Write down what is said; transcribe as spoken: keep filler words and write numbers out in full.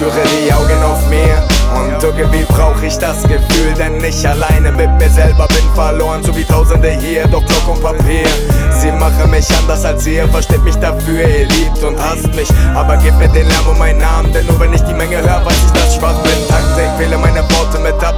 führe die Augen auf mir und irgendwie brauch ich das Gefühl, denn ich alleine mit mir selber bin verloren, so wie Tausende hier, doch Block und Papier. Sie machen mich anders als ihr, versteht mich dafür, ihr liebt und hasst mich, aber gebt mir den Lärm um meinen Namen, denn nur wenn ich die Menge höre, weiß ich, dass ich schwach bin. Taktik, wähle meine Worte mit ab,